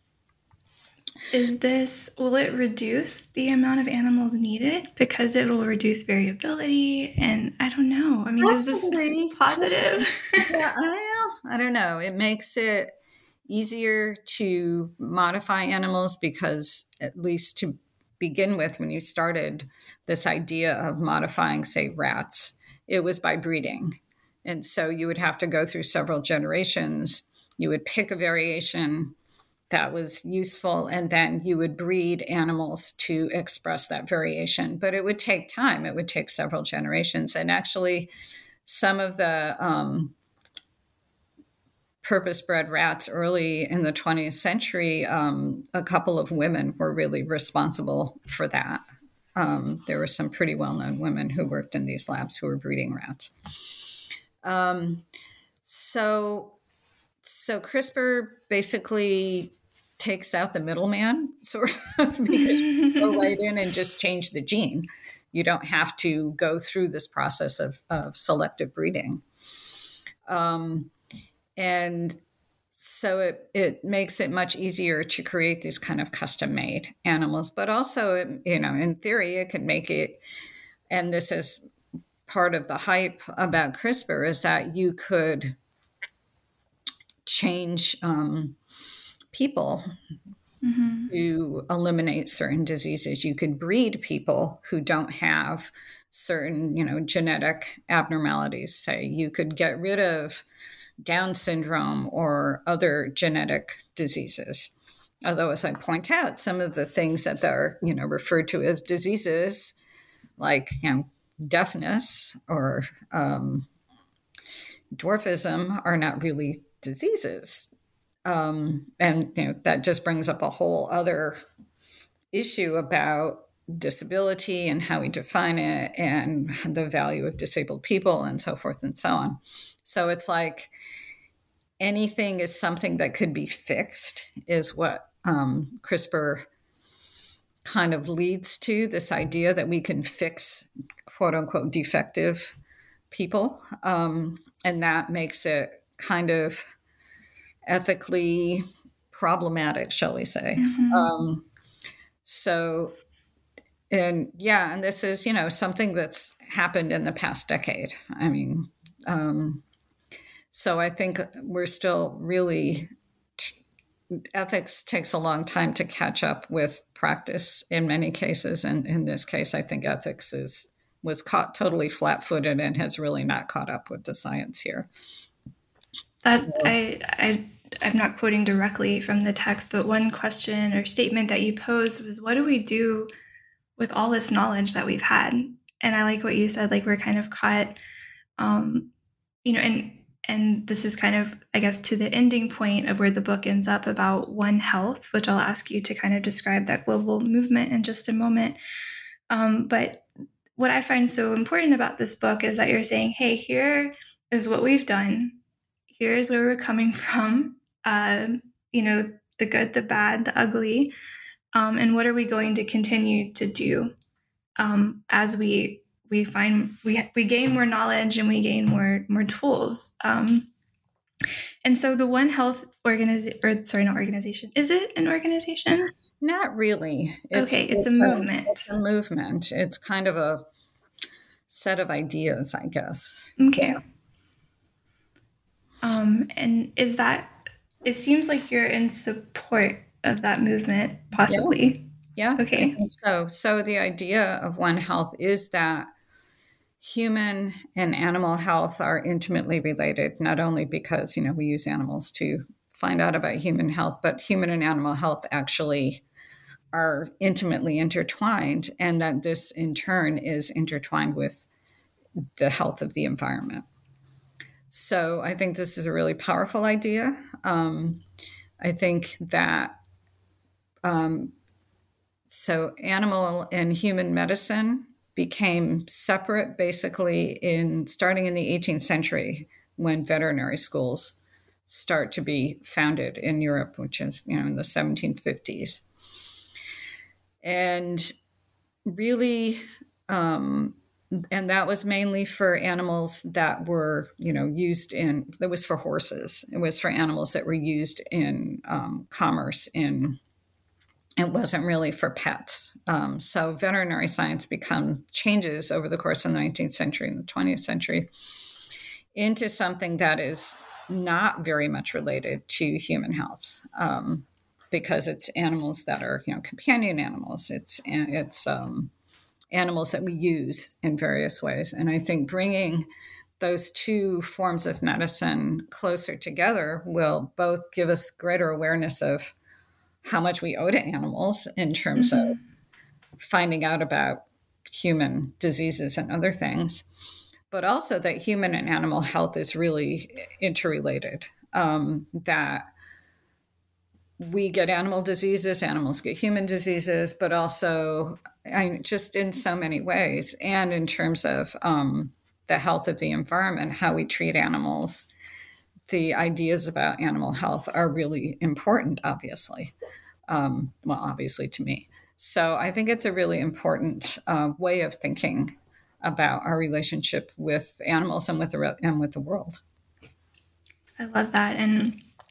Is this, will it reduce the amount of animals needed because it will reduce variability? And I don't know. I mean, Possibly. Is this positive? Yeah, I, I don't know. It makes it easier to modify animals because, at least to begin with, when you started this idea of modifying, say, rats, it was by breeding. And so you would have to go through several generations. You would pick a variation that was useful, and then you would breed animals to express that variation. But it would take time. It would take several generations. And actually, some of the um, purpose-bred rats early in the twentieth century, um, a couple of women were really responsible for that. Um, there were some pretty well-known women who worked in these labs who were breeding rats. Um, so, so CRISPR basically takes out the middleman, sort of, because you go right in and just change the gene. You don't have to go through this process of, of selective breeding. Um, and so it, it makes it much easier to create these kind of custom-made animals. But also, you know, in theory, it could make it, and this is part of the hype about CRISPR, is that you could change um, people mm-hmm. to eliminate certain diseases. You could breed people who don't have certain, you know, genetic abnormalities. Say you could get rid of Down syndrome or other genetic diseases. Although, as I point out, some of the things that are, you know, referred to as diseases, like, you know, deafness or um, dwarfism, are not really diseases. Um, and, you know, that just brings up a whole other issue about disability and how we define it and the value of disabled people and so forth and so on. So it's like anything is something that could be fixed, is what um, CRISPR kind of leads to, this idea that we can fix quote unquote defective people. Um, and that makes it kind of ethically problematic, shall we say. Mm-hmm. Um, so, and yeah, and this is, you know, something that's happened in the past decade. I mean, um, so I think we're still really, ethics takes a long time to catch up with practice in many cases. And in this case, I think ethics is was caught totally flat-footed and has really not caught up with the science here. That so. I, I, I'm not quoting directly from the text, but one question or statement that you posed was, what do we do with all this knowledge that we've had? And I like what you said, like we're kind of caught, um, you know, and and this is kind of, I guess, to the ending point of where the book ends up about One Health, which I'll ask you to kind of describe that global movement in just a moment. Um, but what I find so important about this book is that you're saying, hey, here is what we've done. Here is where we're coming from. Uh, you know, the good, the bad, the ugly. Um, and what are we going to continue to do um, as we we find we we gain more knowledge and we gain more more tools. Um, and so the One Health organization, or sorry, not organization. Is it an organization? Not really. It's, okay, it's, it's a movement. A, it's a movement. It's kind of a set of ideas, I guess. Okay. Yeah. Um, and is that? It seems like you're in support of that movement, possibly. Yeah. yeah okay. I think so. So the idea of One Health is that human and animal health are intimately related, not only because, you know, we use animals to find out about human health, but human and animal health actually are intimately intertwined, and that this in turn is intertwined with the health of the environment. So I think this is a really powerful idea. Um, I think that um, so animal and human medicine became separate basically in starting in the eighteenth century, when veterinary schools start to be founded in Europe, which is, you know, in the seventeen fifties. And really, um, and that was mainly for animals that were, you know, used in, that was for horses. It was for animals that were used in um, commerce in, it wasn't really for pets. Um, so veterinary science become changes over the course of the nineteenth century and the twentieth century into something that is not very much related to human health, um, because it's animals that are, you know, companion animals. It's it's um, animals that we use in various ways. And I think bringing those two forms of medicine closer together will both give us greater awareness of how much we owe to animals in terms mm-hmm. of finding out about human diseases and other things, but also that human and animal health is really interrelated, um, that we get animal diseases, animals get human diseases, but also I, just in so many ways. And in terms of um, the health of the environment, how we treat animals, the ideas about animal health are really important, obviously. Um, well, obviously to me. So I think it's a really important uh, way of thinking about our relationship with animals and with the and with the world. I love that. And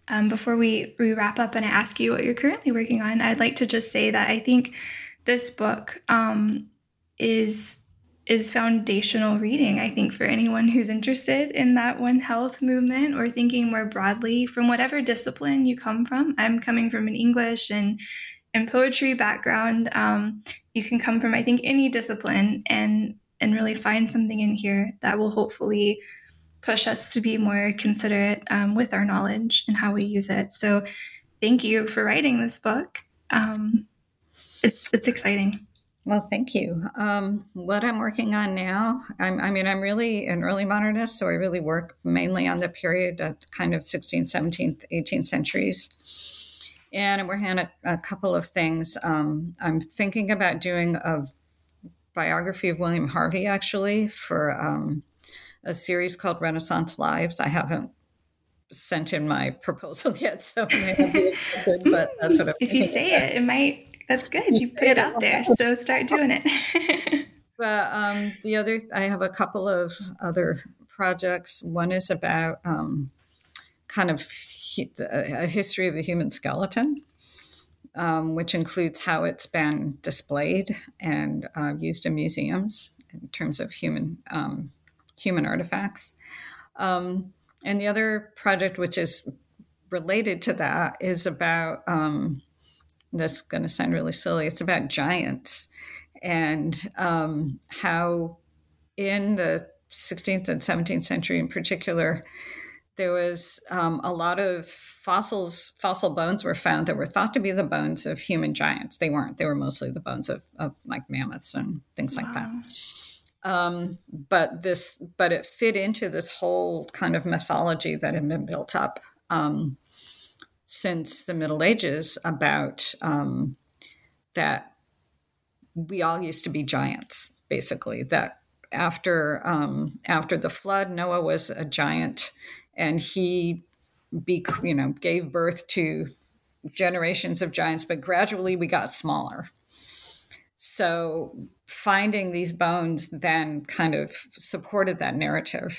Um, before we, we wrap up and I ask you what you're currently working on, I'd like to just say that I think this book um, is is foundational reading, I think, for anyone who's interested in that One Health movement or thinking more broadly from whatever discipline you come from. I'm coming from an English and, and poetry background. Um, you can come from, I think, any discipline and, and really find something in here that will hopefully push us to be more considerate um, with our knowledge and how we use it. So thank you for writing this book. Um, it's it's exciting. Well, thank you. Um, what I'm working on now, I'm, I mean, I'm really an early modernist, so I really work mainly on the period of kind of sixteenth, seventeenth, eighteenth centuries. And I'm working on a, a couple of things. Um, I'm thinking about doing a biography of William Harvey, actually, for um, a series called Renaissance Lives. I haven't sent in my proposal yet, so it may not be accepted, but that's what I'm If you say about. it, it might. That's good. You, you put it out there, so start doing it. But um, the other, I have a couple of other projects. One is about um, kind of he, a history of the human skeleton, um, which includes how it's been displayed and uh, used in museums in terms of human um, human artifacts. Um, and the other project, which is related to that, is about, um, that's going to sound really silly, it's about giants and um, how in the sixteenth and seventeenth century in particular, there was um, a lot of fossils, fossil bones were found that were thought to be the bones of human giants. They weren't. They were mostly the bones of, of like mammoths and things like wow. that. Um, but this, but it fit into this whole kind of mythology that had been built up um, since the Middle Ages about um, that we all used to be giants, basically. That after um, after the flood, Noah was a giant, and he, be, you know, gave birth to generations of giants. But gradually, we got smaller. So finding these bones then kind of supported that narrative.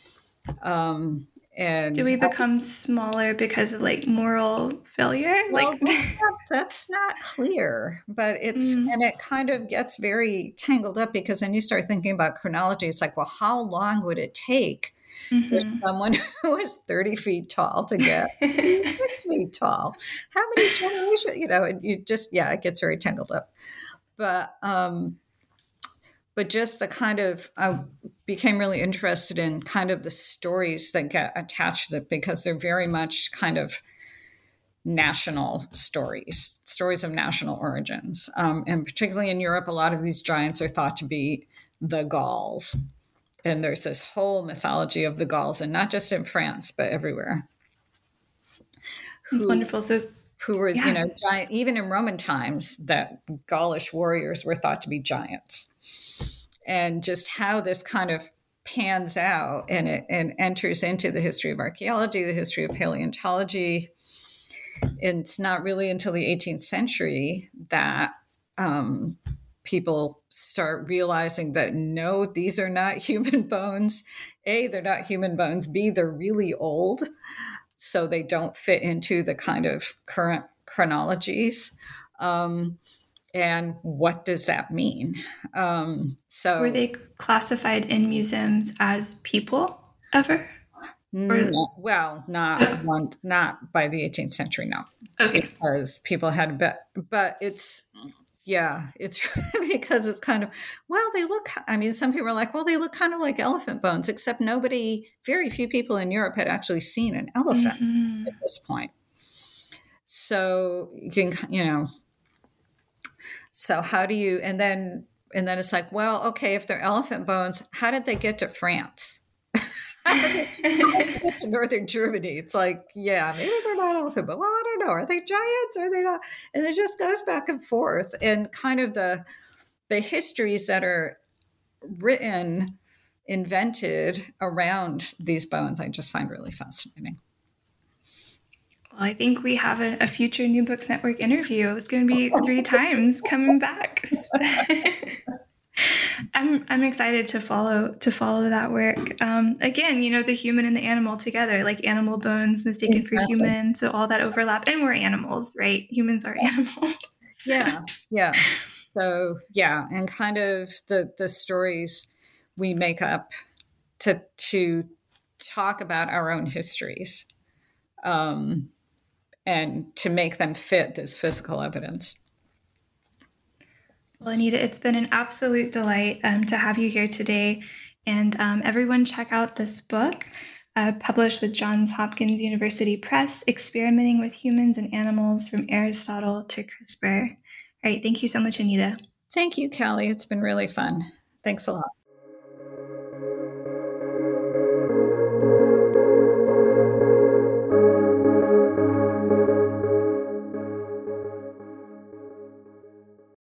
Um, and do we become smaller because of like moral failure? Well, like that's not, that's not clear, but it's, mm. and it kind of gets very tangled up because then you start thinking about chronology. It's like, well, how long would it take mm-hmm. for someone who is thirty feet tall to get six feet tall? How many generations, you know, and you just, yeah, it gets very tangled up. But, um, but just the kind of, I became really interested in kind of the stories that get attached to it because they're very much kind of national stories, stories of national origins. Um, and particularly in Europe, a lot of these giants are thought to be the Gauls. And there's this whole mythology of the Gauls, and not just in France, but everywhere. That's who, wonderful. So who were, yeah. you know, giant, even in Roman times, that Gaulish warriors were thought to be giants. And just how this kind of pans out and it and enters into the history of archaeology, the history of paleontology. And it's not really until the eighteenth century that um, people start realizing that, no, these are not human bones. A, they're not human bones. B, they're really old. So they don't fit into the kind of current chronologies. Um, and what does that mean? Um, so were they classified in museums as people ever? No, well, not one, not by the eighteenth century, no. Okay. Because people had a bit, but it's, yeah, it's because it's kind of, well, they look, I mean, some people are like, well, they look kind of like elephant bones, except nobody, very few people in Europe had actually seen an elephant mm-hmm. at this point. So you can, you know, so how do you, and then, and then it's like, well, okay, if they're elephant bones, how did they get to France? To northern Germany? It's like, yeah, maybe they're not elephant, but well, I don't know. Are they giants? Are they not? And it just goes back and forth. And kind of the the histories that are written, invented around these bones, I just find really fascinating. Well, I think we have a, a future New Books Network interview. It's going to be three times coming back. I'm I'm excited to follow to follow that work. Um, again, you know, the human and the animal together, like animal bones mistaken exactly. for human, so all that overlap. And we're animals, right? Humans are animals. So. Yeah, yeah. So yeah, and kind of the the stories we make up to to talk about our own histories, um, and to make them fit this physical evidence. Well, Anita, it's been an absolute delight um, to have you here today. And um, everyone check out this book, uh, published with Johns Hopkins University Press, Experimenting with Humans and Animals from Aristotle to CRISPR. All right. Thank you so much, Anita. Thank you, Callie. It's been really fun. Thanks a lot.